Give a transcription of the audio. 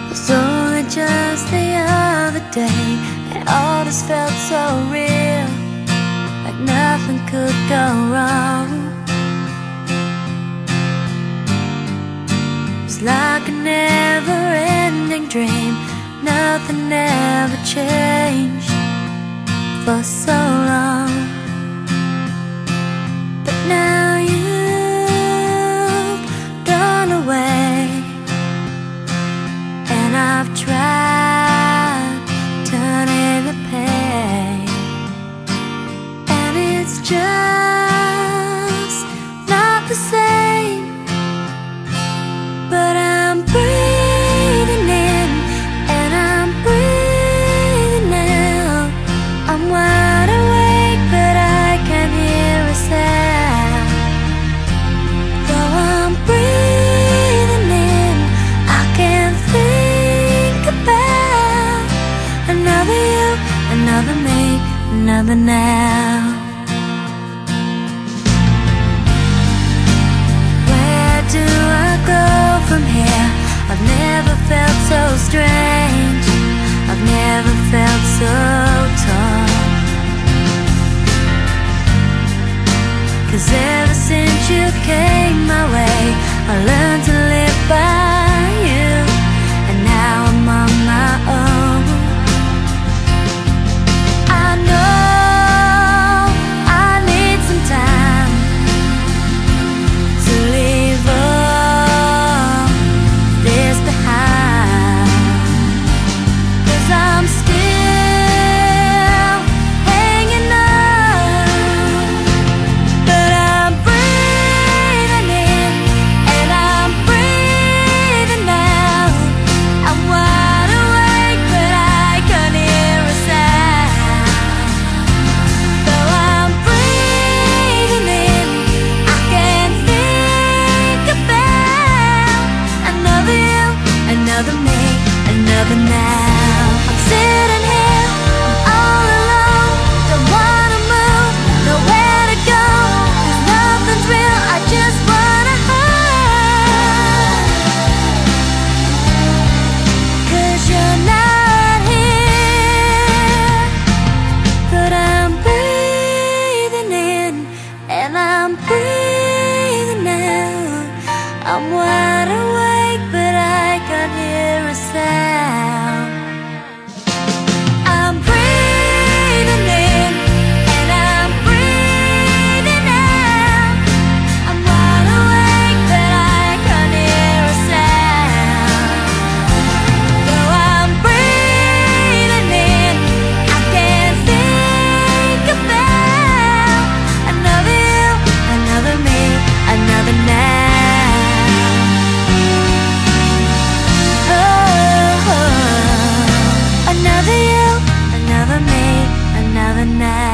It's only just the other day, and all this felt so real, like nothing could go wrong. It's like a never-ending dream, nothing ever changed for so long. But now you've gone away, and I've tried turning the page, and it's just not the same. But I'm breathing in and I'm breathing out. I'm wide awake but I can't hear a sound. Though I'm breathing in, I can't think about another you, another me, another now. Where do I go from here? I've never felt so strange, I've never felt so torn. 'Cause ever since you came my way, I learned to live by you, and now I'm on my own. I know I need some time to leave all this behind, 'cause I'm still hanging on. But I'm breathing in and I'm breathing out. I'm wide awake but I can't hear a sound. Though I'm breathing in, I can't think about another you, another me, another now. I'm sitting here, I'm all alone, don't wanna move, nowhere to go, 'cause nothing's real, I just wanna hide. 'Cause you're not here. But I'm breathing in and I'm breathing out. I'm wide awake but I can't hear a sound. I'm breathing in and I'm breathing out. I'm wide awake but I can't hear a sound. Though I'm breathing in, I can't think about another you, another me, another now. Oh, another you, another me, another now.